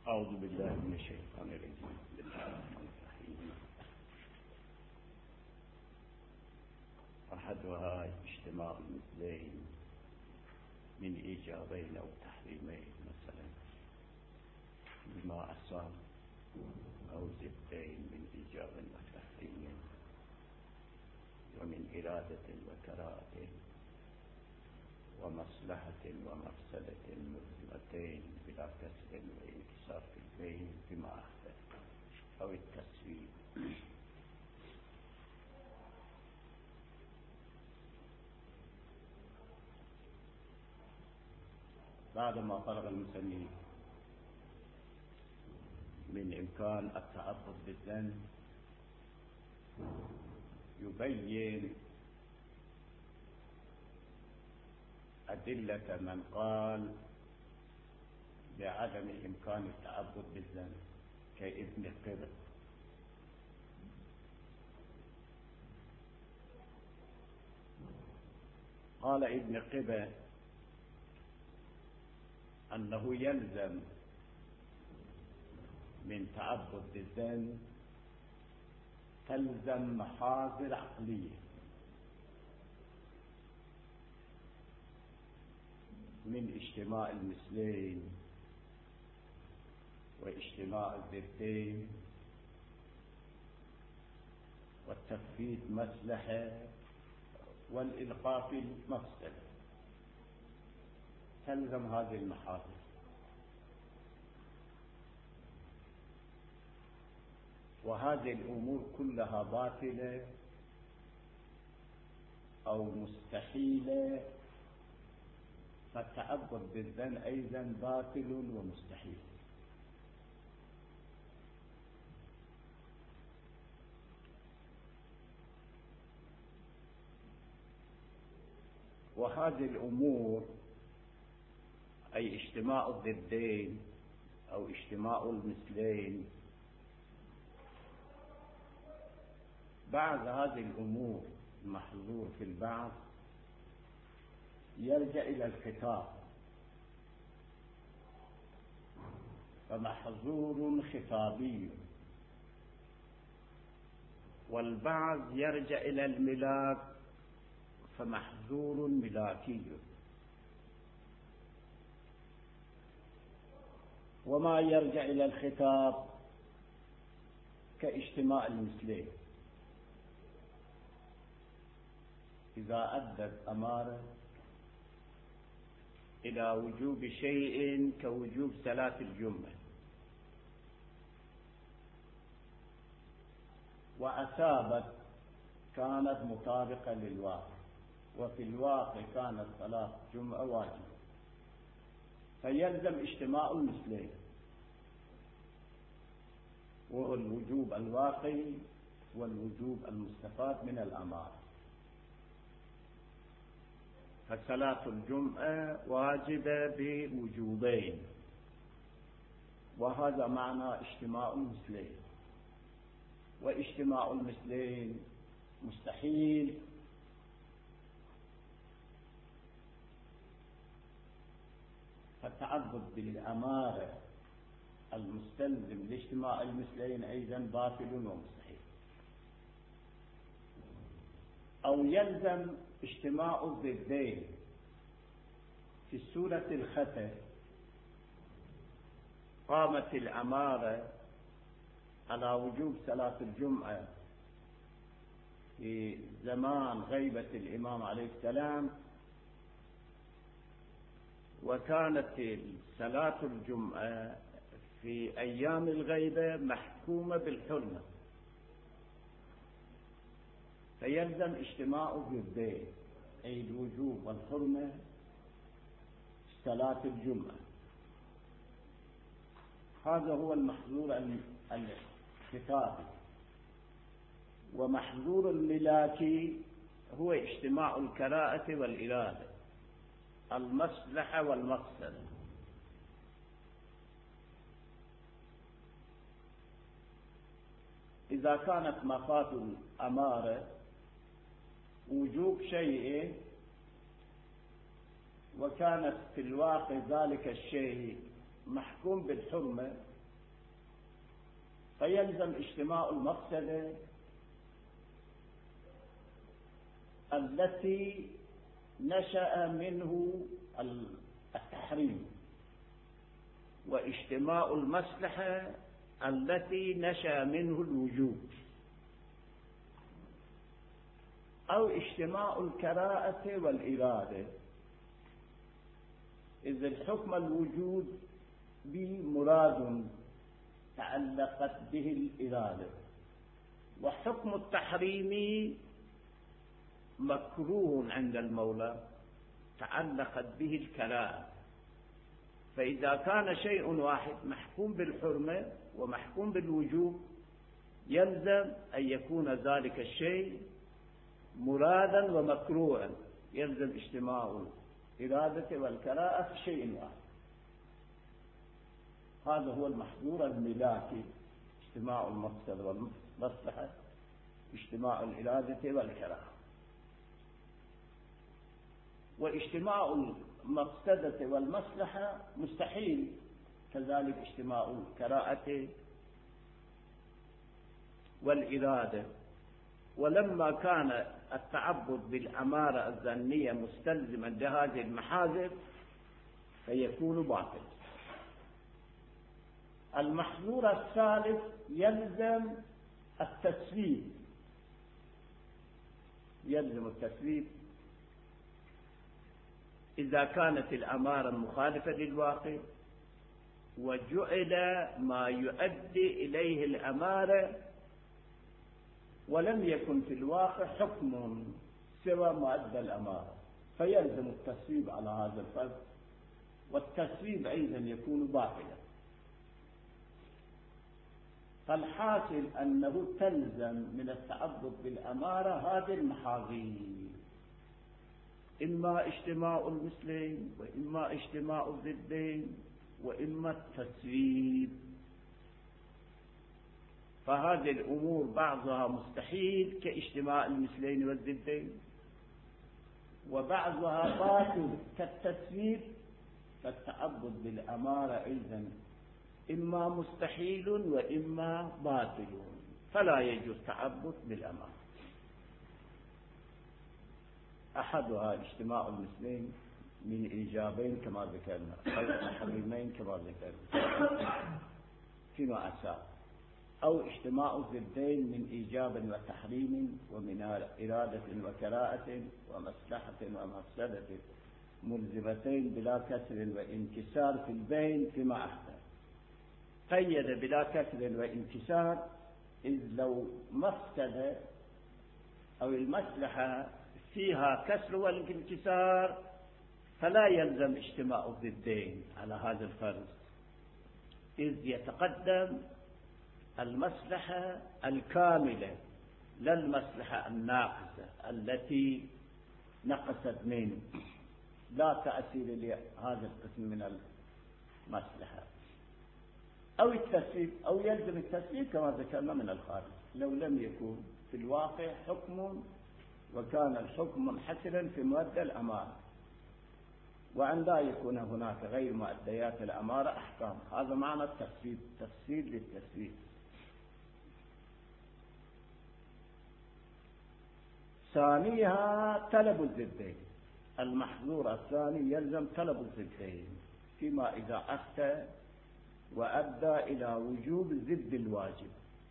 أعوذ بالله من الشيطان الرجيم. بسم الله الرحمن الرحيم. أحدها اجتماع المثلين من إيجابين أو تحريمين، مثلا بما أصاب، أو ضدين من إيجاب وتحريم، ومن إرادة وكراهة، ومصلحة ومفسدة ملزمتين بلا كسر وانكسار في البين بما أخذ أو التسويب. بعدما فرغ المصنف من إمكان التعبد بالذنب يبين أدلة من قال بعدم إمكان التعبد بالذنب كابن قبة. قال ابن قبة أنه يلزم من تعبد بالذنب تلزم محاذر عقلية من اجتماع المثلين واجتماع الضدين والتفويت مصلحة والإلقاء في المفسدة. تلزم هذه المحاذر، وهذه الأمور كلها باطلة أو مستحيلة، فالتعبد بالذنب أيضا باطل ومستحيل. وهذه الأمور أي اجتماع الضدين أو اجتماع المثلين، بعض هذه الأمور المحظور في البعض يرجع إلى الخطاب، فمحظور خطابي، والبعض يرجع إلى الملاك فمحظور ملاكي، وما يرجع إلى الخطاب كاجتماع المثلين إذا أدت أمارة إلى وجوب شيء كوجوب صلاة الجمعة، وأثابت كانت مطابقة للواقع، وفي الواقع كانت صلاة الجمعة واجبة، فيلزم اجتماع المثلين، وهو الوجوب الواقعي والوجوب المستفاد من الأمارة. فصلاة الجمعة واجبة بوجوبين، وهذا معنى اجتماع المثلين، واجتماع المثلين مستحيل، فالتعبد بالأمارة المستلزم لاجتماع المثلين أيضا باطل ومستحيل. أو يلزم اجتماع الضدين في سورة الخطر، قامت الأمارة على وجوب صلاة الجمعة في زمان غيبة الإمام عليه السلام، وكانت صلاة الجمعة في أيام الغيبة محكومة بالحرمة، فيلزم اجتماع الضدين أي الوجوب والحرمة صلاة الجمعة. هذا هو المحظور الخطابي. ومحظور الملاكي هو اجتماع الكراهة والإرادة، المصلحة والمفسدة. إذا كانت مفاد الأمارة وجوب شيء وكانت في الواقع ذلك الشيء محكوم بالحرمة، فيلزم اجتماع المفسدة التي نشأ منه التحريم، واجتماع المصلحة التي نشأ منه الوجوب، أو اجتماع الكراهة والإرادة، إذ الحكم الوجود به مراد تعلقت به الإرادة، وحكم التحريم مكروه عند المولى تعلقت به الكراهة. فإذا كان شيء واحد محكوم بالحرمة ومحكوم بالوجوب يلزم أن يكون ذلك الشيء مرادا ومكروها، يلزم اجتماع الإرادة والكراهة في شيء واحد. هذا هو المحظور الملاكي، اجتماع المفسدة والمصلحة، اجتماع الإرادة والكراهة. واجتماع المفسدة والمصلحة مستحيل، كذلك اجتماع الكراهة والإرادة. ولما كان التعبد بالأمارة الظنية مستلزما لهذه المحاذر فيكون باطل. المحظور الثالث يلزم التسويب، يلزم التسويب إذا كانت الأمارة مخالفة للواقع وجعل ما يؤدي إليه الأمارة ولم يكن في الواقع حكم سوى ما أدى الأمارة، فيلزم التسويب على هذا الفرض، والتسويب أيضا يكون باطلا. فالحاصل أنه تلزم من التعبد بالأمارة هذه المحاذير، إما اجتماع المثلين وإما اجتماع الضدين وإما التسويب. فهذه الأمور بعضها مستحيل كاجتماع المثلين والضدين، وبعضها باطل كالتسويب، فالتعبد بالأمارة أيضا إما مستحيل وإما باطل، فلا يجوز تعبد بالأمارة. أحدها اجتماع المثلين من إيجابين كما ذكرنا، أو تحريمين كما ذكرنا فيما أساء، أو اجتماع الضدين من إيجاب وتحريم ومن إرادة وكراهة ومصلحة ومفسدة ملزمتين بلا كسر وانكسار في البين فيما أحدث. قيد بلا كسر وانكسار، إذ لو مفسد أو المصلحة فيها كسر والانكسار فلا يلزم اجتماع الضدين على هذا الفرض، إذ يتقدم المصلحة الكاملة لا المصلحة الناقصة التي نقصت منه، لا تأثير لهذا القسم من المصلحة. أو التسويب، أو يلزم التسويب كما ذكرنا من الخارج، لو لم يكن في الواقع حكم وكان الحكم منحصرا في مؤدى الأمارة، وأن لا يكون هناك غير مؤديات الأمارة أحكام. هذا معنى التسويب، تفسير للتسويب. ثانيها طلب الضدين. المحظور الثاني يلزم طلب الضدين فيما إذا أفتى وأدى إلى وجوب ضد الواجب،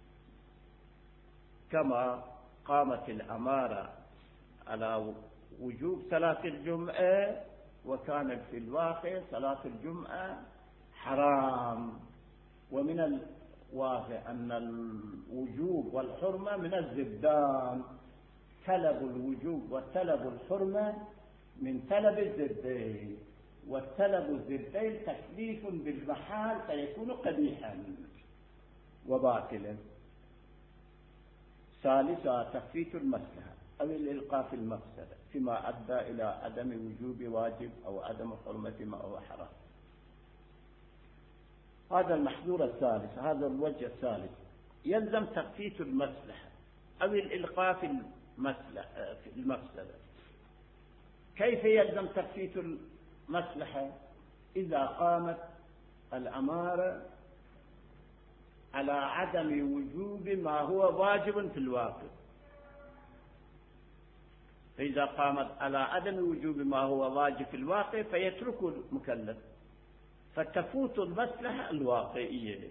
كما قامت الأمارة على وجوب صلاة الجمعة وكان في الواقع صلاة الجمعة حرام، ومن الواقع أن الوجوب والحرمة من الضدان، طلب الوجوب وطلب الحرمة من طلب الضدين، والطلب الضدين تكليف بالمحال فيكون قبيحا وباطلا. ثالثا تفويت المصلحة أو الإلقاء في المفسدة فيما أدى إلى عدم وجوب واجب أو عدم حرمة ما هو حرام. هذا المحظور الثالث، هذا الوجه الثالث، يلزم تفويت المصلحة أو الإلقاء في المفسدة. كيف يلزم تفويت المصلحة؟ إذا قامت الأمارة على عدم وجوب ما هو واجب في الواقع. فإذا قامت على عدم وجوب ما هو واجب في الواقع فيترك المكلف، فتفوت المصلحة الواقعية.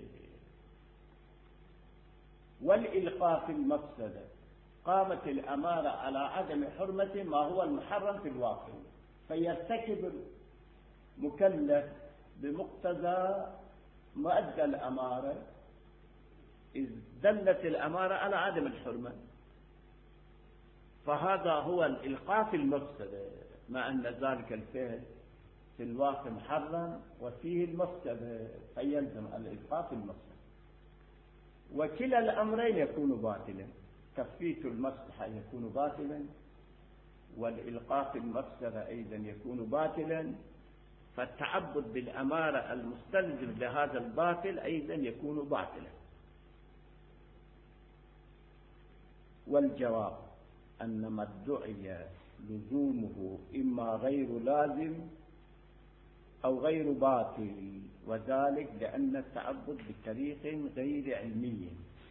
والإلقاء في المفسدة، قامت الأمارة على عدم حرمة ما هو المحرم في الواقع، فيرتكب المكلف بمقتضى مؤدى الأمارة إذ دلت الأمارة على عدم الحرمة، فهذا هو الإلقاء في المفسدة، مع أن ذلك الفعل في الواقع محرم وفيه المفسدة، فيلزم الإلقاء في المفسدة. وكلا الأمرين يكون باطلا، تفويت المصلحة يكون باطلا، والإلقاء في المفسدة أيضا يكون باطلا، فالتعبد بالأمارة المستلزم لهذا الباطل أيضا يكون باطلا. والجواب أن ما ادعي لزومه إما غير لازم أو غير باطل، وذلك لأن التعبد بطريق غير علمي.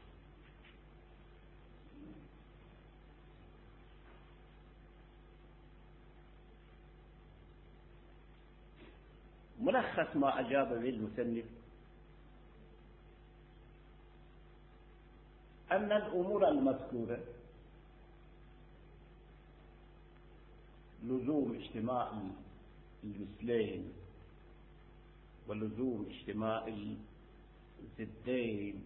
ملخص ما أجاب به المسنف أن الأمور المذكورة لزوم اجتماع المثلين ولزوم اجتماع الضدين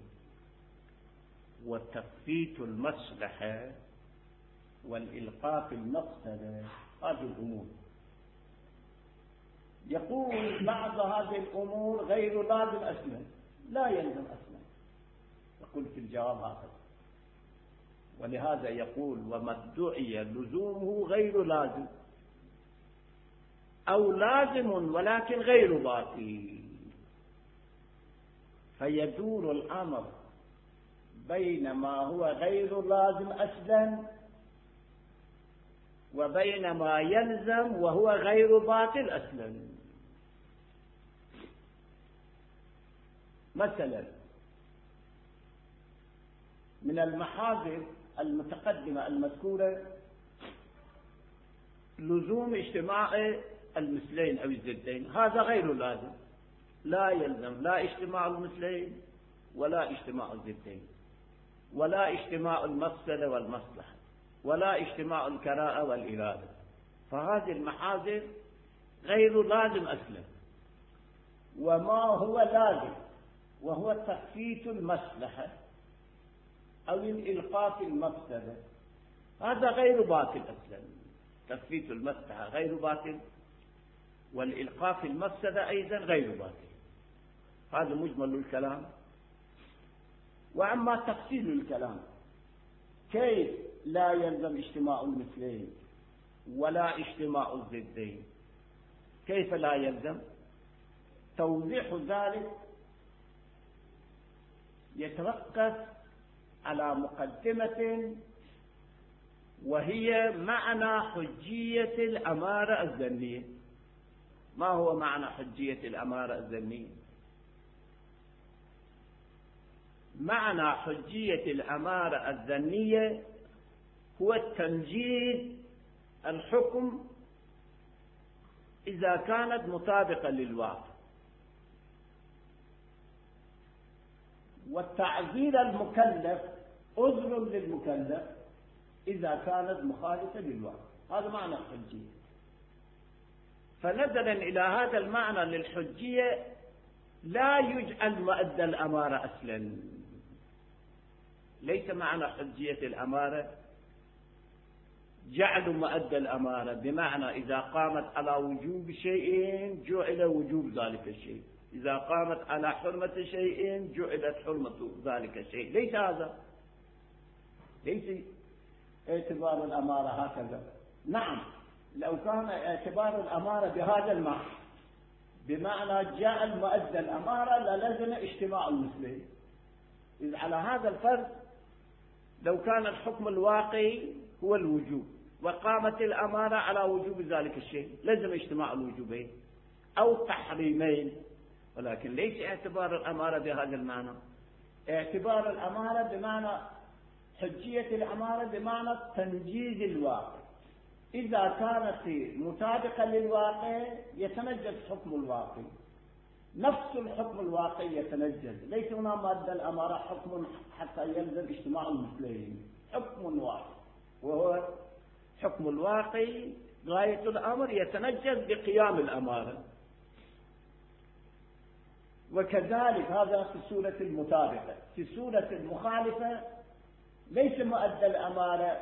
وتفويت المصلحة والإلقاء في المفسدة، هذه الأمور. يقول بعض هذه الأمور غير لازم أصلا، لا يلزم أصلا، يقول في الجواب هكذا. ولهذا يقول وما ادعي لزومه غير لازم أو لازم ولكن غير باطل، فيدور الأمر بين ما هو غير لازم أصلا وبين ما يلزم وهو غير باطل أصلا. مثلا من المحاذر المتقدمة المذكورة لزوم اجتماع المثلين أو الضدين، هذا غير لازم، لا يلزم لا اجتماع المثلين ولا اجتماع الضدين ولا اجتماع المفسدة والمصلحة ولا اجتماع الكراهة والإرادة، فهذه المحاذر غير لازم أصلا. وما هو لازم وهو تخفيف المصلحة أو الإلقاء في المفسدة، هذا غير باطل أصلا. تخفيف المصلحة غير باطل والإلقاء في المفسدة أيضا غير باطل، هذا مجمل الكلام. وأما تفصيل الكلام، كيف لا يلزم اجتماع المثلين ولا اجتماع الضدين؟ كيف لا يلزم؟ توضيح ذلك يتوقف على مقدمة، وهي معنى حجية الأمارة الظنية. ما هو معنى حجية الأمارة الظنية؟ معنى حجية الأمارة الظنية هو تنجيز الحكم إذا كانت مطابقة للواقع، والتعذير المكلف عذر للمكلف إذا كانت مخالفة للواقع، هذا معنى الحجية. فنظرا إلى هذا المعنى للحجية لا يجعل مؤدى الأمارة أصلا. ليس معنى حجية الأمارة جعل مؤدى الأمارة، بمعنى إذا قامت على وجوب شيء جعل وجوب ذلك الشيء، إذا قامت على حرمة شيء جعلت حرمة ذلك الشيء. ليس هذا، ليس اعتبار الأمارة هكذا. نعم، لو كان اعتبار الأمارة بهذا المعنى، بمعنى جعل مؤدى الأمارة للزم اجتماع المثلين، إذ على هذا الفرض لو كان الحكم الواقعي هو الوجوب وقامت الأمارة على وجوب ذلك الشيء لزم اجتماع الوجوبين أو تحريمين، ولكن ليس اعتبار الأمارة بهذا المعنى، اعتبار الأمارة بمعنى حجية الأمارة بمعنى تنجيز الواقع. إذا كانت مطابقة للواقع يتنجز حكم الواقع، نفس الحكم الواقعي يتنجز. ليس هنا مادة الأمارة حكم حتى يلزم اجتماع المثلين، حكم واحد وهو حكم الواقع. غاية الأمر يتنجز بقيام الأمارة. وكذلك هذا في سورة المطابقة. في سورة المخالفة ليس مؤدى الأمارة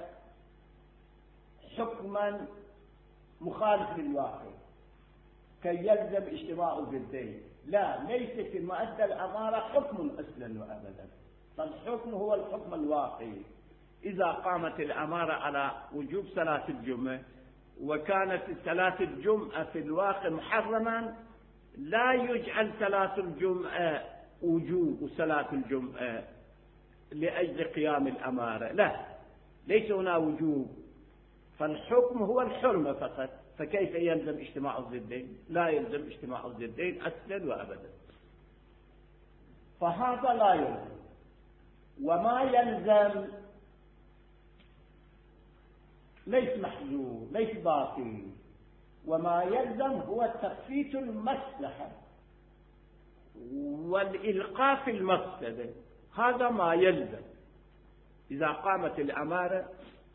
حكما مخالف للواقع كي يلزم اجتماع الضدين، لا، ليس في مؤدى الأمارة حكم أصلا وأبدا. فالحكم هو الحكم الواقعي. إذا قامت الأمارة على وجوب صلاة الجمعة وكانت صلاة الجمعة في الواقع محرما، لا يجعل صلاة الجمعة وجوب صلاة الجمعة لأجل قيام الأمارة، لا، ليس هنا وجوب. فالحكم هو الحرمة فقط. فكيف يلزم اجتماع الضدين؟ لا يلزم اجتماع الضدين أصلا وأبدا. فهذا لا يلزم. وما يلزم ليس محظور، ليس باطل. وما يلزم هو تخفيف المصلحة والإلقاء في المفسدة. هذا ما يلزم. إذا قامت الأمارة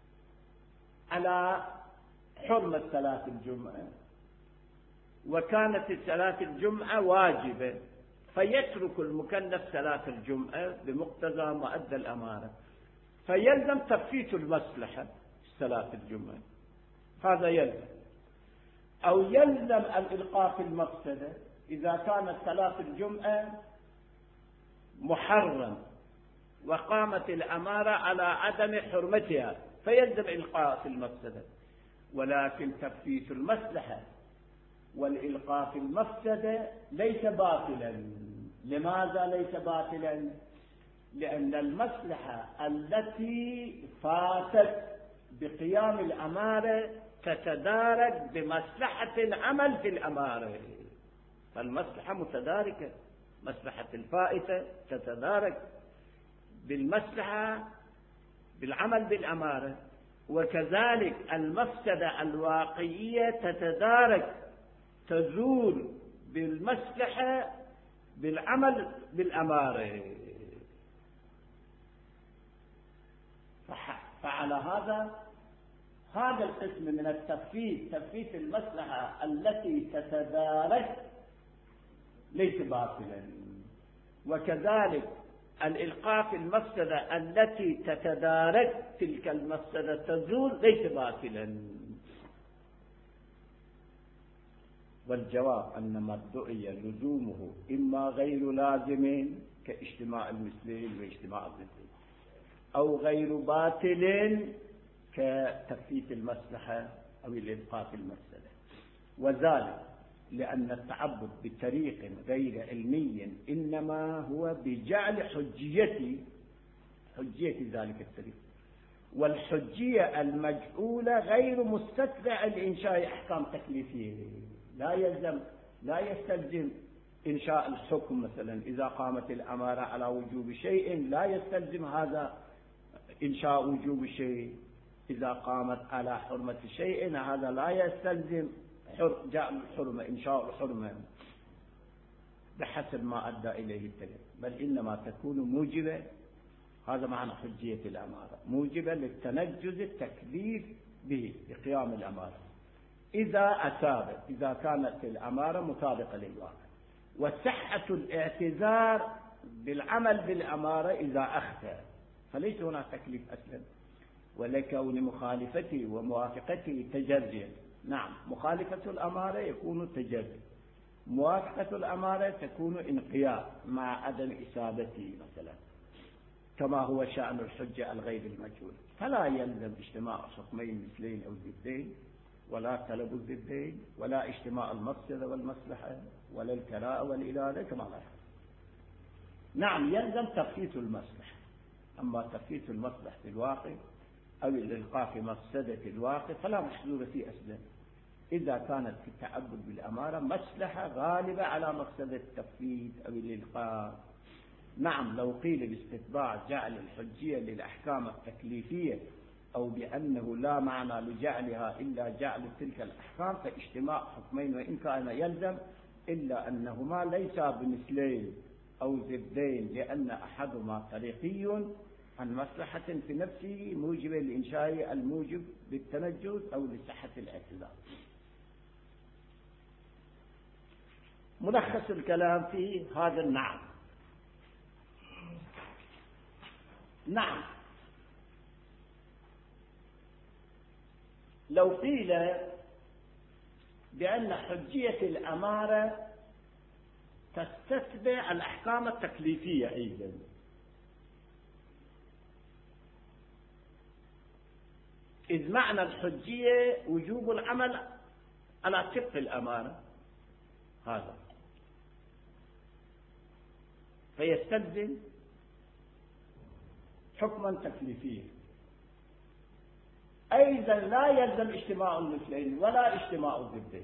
على حرمة صلاة الجمعة وكانت صلاة الجمعة واجبة، فيترك المكلف صلاة الجمعة بمقتضى مؤدى الأمارة، فيلزم تخفيف المصلحة صلاة الجمعة. هذا يلزم. أو يلزم الإلقاء في المفسدة إذا كانت صلاة الجمعة محرم وقامت الأمارة على عدم حرمتها، فيلزم إلقاء في المفسدة. ولكن تخفيف المصلحة والإلقاء في المفسدة ليس باطلا. لماذا ليس باطلا؟ لأن المصلحة التي فاتت بقيام الأمارة تتدارك بمصلحة العمل في الأمارة. فالمصلحة متداركة، مصلحة الفائتة تتدارك بالمصلحة بالعمل بالأمارة. وكذلك المفسدة الواقعية تتدارك تزول بالمصلحة بالعمل بالأمارة. فعلى هذا القسم من تخفيف المصلحة التي تتدارك ليس باطلا. وكذلك الإلقاء في المفسدة التي تتدارك تلك المفسدة تزول ليس باطلا. والجواب أن ما ادعي لزومه إما غير لازم كاجتماع المثلين واجتماع الضدين، أو غير باطل كتخفيف المصلحة أو الإلقاء في المفسدة. وذلك لأن التعبد بطريق غير علمي إنما هو بجعل حجية ذلك الطريق، والحجية المجعولة غير مستتبع لإنشاء أحكام تكليفية. لا يستلزم إنشاء الحكم. مثلا إذا قامت الأمارة على وجوب شيء لا يستلزم هذا إنشاء وجوب شيء. إذا قامت على حرمة شيء هذا لا يستلزم جعل الحرمة إنشاء الحرمة بحسب ما أدى إليه الدليل، بل إنما تكون موجبة. هذا معنى حجية الأمارة، موجبة للتنجز التكليف به بقيام الأمارة إذا كانت الأمارة مطابقة للواقع، وصحة الاعتذار بالعمل بالأمارة إذا أخطأ، فليس هنا تكليف أسلم، ولكون مخالفته وموافقته تجريا. نعم، مخالفة الأمارة يكون تجري، موافقة الأمارة تكون انقياد مع عدم إصابته مثلا، كما هو شأن الحجة الغير المجهول. فلا يلزم اجتماع حكمين مثلين أو ضدين، ولا طلب الضدين، ولا اجتماع المفسدة والمصلحة، ولا الكراء والإرادة كما لا يحصل. نعم، يلزم تخفيف المصلحة، أما تخفيف المصلحة في الواقع أو الإلقاء في مفسدة الواقع فلا محظور فيه أسلم، إذا كانت في التعبد بالأمارة مصلحة غالبة على مفسدة التخفيف أو الإلقاء. نعم، لو قيل باستتباع جعل الحجية للأحكام التكليفية أو بأنه لا معنى لجعلها إلا جعل تلك الأحكام فاجتماع حكمين وإن كان يلزم، إلا أنهما ليسا بمثلين أو ضدين، لأن أحدهما طريقي عن مصلحة في نفسه موجب لإنشاء الموجب بالتنجز أو لصحة الاعتذار. ملخص الكلام في هذا النعم. نعم، لو قيل بأن حجية الأمارة تستتبع الأحكام التكليفية أيضا، إذ معنى الحجية وجوب العمل على طبق الأمارة، هذا فيستلزم حكما تكليفيا. أيضا لا يلزم اجتماع المثلين ولا اجتماع الضدين.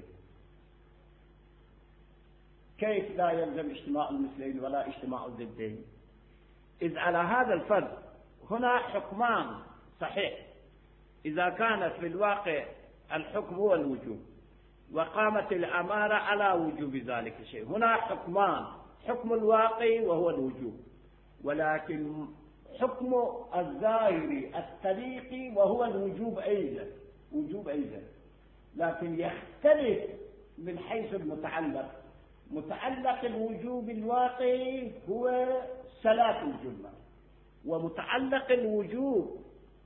كيف لا يلزم اجتماع المثلين ولا اجتماع الضدين؟ إذ على هذا الفرض هنا حكمان صحيح، إذا كان في الواقع الحكم هو الوجوب وقامت الأمارة على وجوب ذلك الشيء، هنا حكمان، حكم الواقع وهو الوجوب، ولكن حكم الظاهري الطريقي وهو الوجوب أيضا، وجوب أيضا، لكن يختلف من حيث المتعلق. متعلق الوجوب الواقعي هو صلاة الجمعة، ومتعلق الوجوب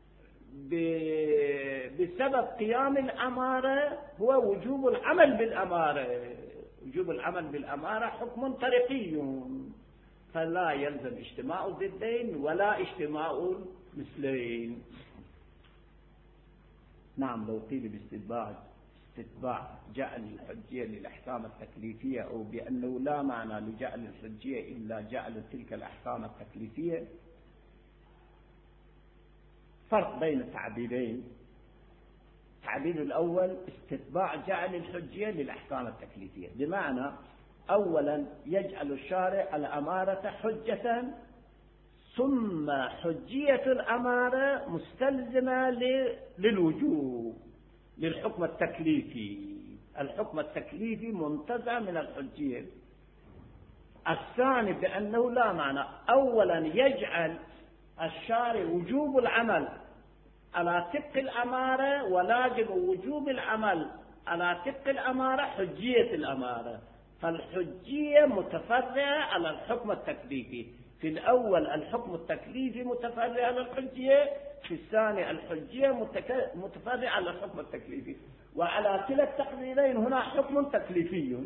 بسبب قيام الأمارة هو وجوب العمل بالأمارة. وجوب العمل بالأمارة حكم طريقي، فلا يلزم اجتماع الضدين ولا اجتماع المثلين. نعم، لو قيل باستتباع جعل الحجية للأحكام التكليفية أو بأنه لا معنى لجعل الحجية إلا جعل تلك الأحكام التكليفية، فرق بين التعبيرين. التعبير الأول استتباع جعل الحجية للأحكام التكليفية، بمعنى أولا يجعل الشارع الأمارة حجة، ثم حجية الأمارة مستلزمة للوجوب، للحكم التكليفي. الحكم التكليفي منتزع من الحجية. الثاني بأنه لا معنى، أولا يجعل الشارع وجوب العمل على طبق الأمارة، ولازم وجوب العمل على طبق الأمارة حجية الأمارة، فالحجية متفرعة على الحكم التكليفي. في الأول الحكم التكليفي متفرع على الحجية، في الثاني الحجية متفرعة على الحكم التكليفي، وعلى كلا التقديرين هنا حكم تكليفي.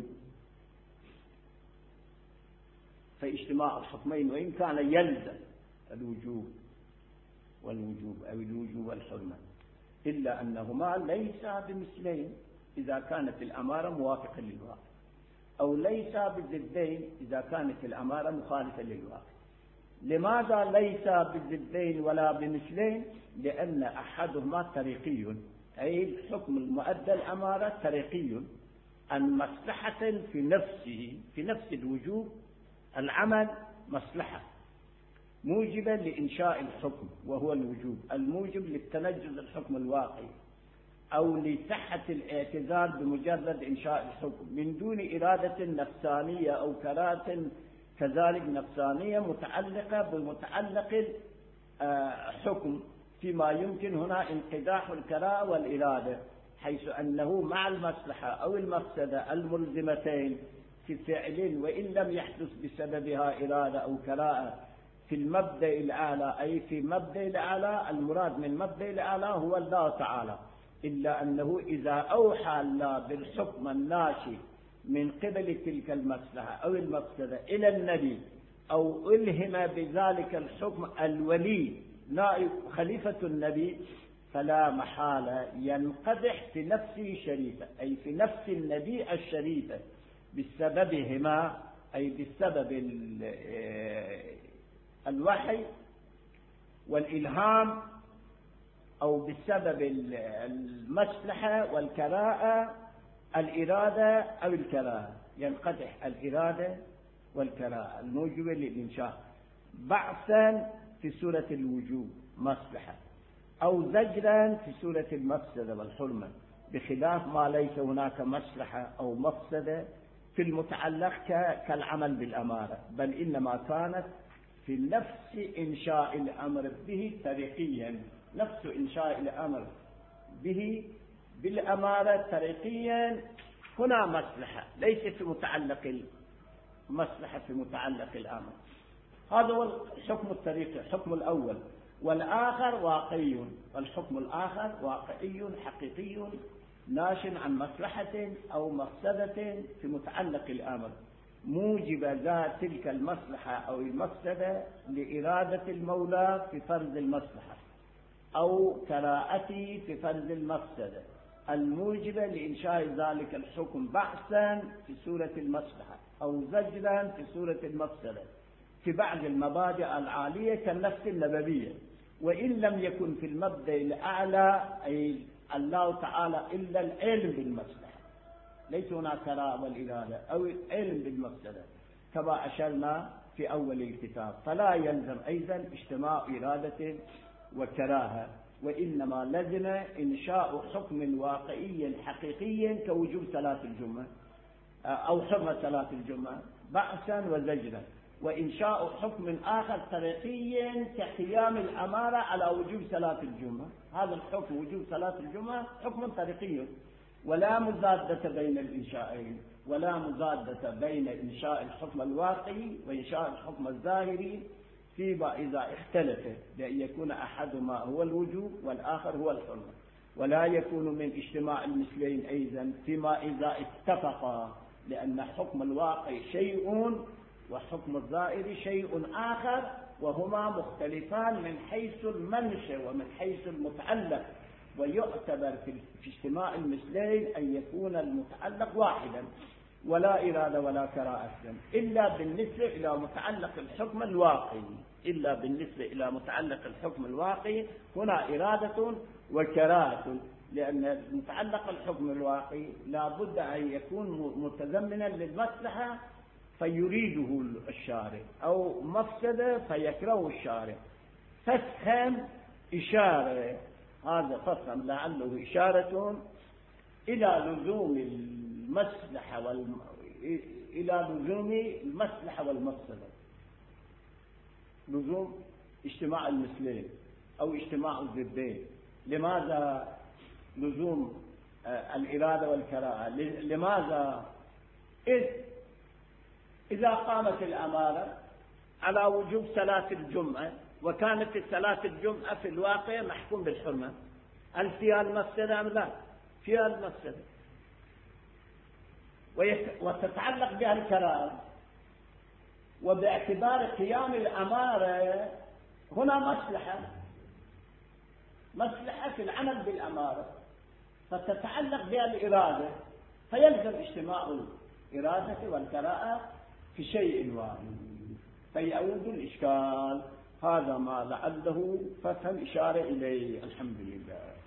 فاجتماع الحكمين وإن كان يلزم الوجوب والوجوب أو الوجوب والحرمة، إلا أنهما ليس بمثلين إذا كانت الأمارة موافقة للواقع، أو ليس بالضدين إذا كانت الأمارة مخالفة للواقع. لماذا ليس بالضدين ولا بمثلين؟ لأن أحدهما طريقي، أي الحكم المؤدى الأمارة طريقي عن مصلحة في نفسه، في نفس الوجوب العمل مصلحة موجبا لإنشاء الحكم وهو الوجوب، الموجب للتنجز الحكم الواقعي أو لصحة الاعتذار بمجرد إنشاء الحكم من دون إرادة نفسانية أو كراهة كذلك نفسانية متعلقة بمتعلق حكم، فيما يمكن هنا انقداح الكراهة والإرادة، حيث أنه مع المصلحة أو المفسدة الملزمتين في فعل وإن لم يحدث بسببها إرادة أو كراهة في المبدأ الأعلى، أي في مبدأ الأعلى، المراد من مبدأ الأعلى هو الله تعالى، إلا أنه إذا أوحى الله بالحكم الناشئ من قبل تلك المصلحة أو المفسدة إلى النبي، أو ألهم بذلك الحكم الولي نائب خليفة النبي، فلا محالة ينقدح في نفسه شريفة، أي في نفس النبي الشريفة، بسببهما، أي بسبب الوحي والإلهام، أو بسبب المصلحة والكراهة، الإرادة أو الكراهة، ينقدح الإرادة والكراهة الموجبة للإنشاء. بعثا في سورة الوجوب مصلحة، أو زجرا في سورة المفسدة والحرمة، بخلاف ما ليس هناك مصلحة أو مفسدة في المتعلق كالعمل بالأمارة، بل إنما كانت في نفس إنشاء الأمر به طريقيا، نفس إنشاء الأمر به بالأمارة طريقيا هنا مصلحة، ليس في متعلق المصلحة في متعلق الأمر. هذا هو الحكم الطريقي، الحكم الأول. والآخر واقعي، والحكم الآخر واقعي حقيقي ناش عن مصلحة أو مفسدة في متعلق الأمر، موجب ذات تلك المصلحة أو المفسدة لإرادة المولى في فرض المصلحة، أو كراءته في فرض المفسدة، الموجبة لإنشاء ذلك الحكم بحثا في سورة المصلحة، أو زجرا في سورة المفسدة، في بعض المبادئ العالية كالنفس النبوية، وإن لم يكن في المبدأ الأعلى أي الله تعالى إلا العلم بالمصلحة، ليس هناك كراهة والإرادة أو العلم بالمفسدة كما أشرنا في أول الكتاب، فلا يلزم أيضا اجتماع إرادة وكراهة، وإنما لزم إنشاء حكم واقعي حقيقي كوجوب صلاة الجمعة أو حرمة صلاة الجمعة بعثا وزجرا، وإنشاء حكم آخر طريقي كقيام الأمارة على وجوب صلاة الجمعة. هذا الحكم وجوب صلاة الجمعة حكم طريقي، ولا مضادة بين الإنشاءين، ولا مضادة بين إنشاء الحكم الواقعي وإنشاء الحكم الظاهري فيما إذا اختلف، بأن يكون أحدهما هو الوجوب والآخر هو الحرمة، ولا يكون من اجتماع المثلين أيضا فيما إذا اتفقا، لأن حكم الواقع شيء وحكم الظاهر شيء آخر، وهما مختلفان من حيث المنشأ ومن حيث المتعلق، ويعتبر في اجتماع المثلين أن يكون المتعلق واحدا، ولا إرادة ولا كراهة إلا بالنسبة إلى متعلق الحكم الواقعي، إلا بالنسبة إلى متعلق الحكم الواقعي هنا إرادة وكراهة، لأن متعلق الحكم الواقعي لا بد أن يكون متضمنا للمصلحة فيريده الشارع، أو مفسدة فيكره الشارع. فافهم إشارة، هذا فافهم لعله إشارة إلى لزوم المصلحة إلى لزوم المصلحة والمفسدة، لزوم اجتماع المثلين أو اجتماع الضدين. لماذا لزوم الإرادة والكراهة؟ لماذا؟ إذا قامت الأمارة على وجوب صلاة الجمعة، وكانت صلاة الجمعة في الواقع محكوم بالحرمة، هل فيها المفسدة أم لا؟ فيها المفسدة، وتتعلق بها الكراهة، وباعتبار قيام الأمارة هنا مصلحة في العمل بالأمارة، فتتعلق بها الإرادة، فيلزم اجتماع الإرادة والكراهة في شيء واحد، فيعود الإشكال. هذا ما لعله فهم إشارة إليه. الحمد لله.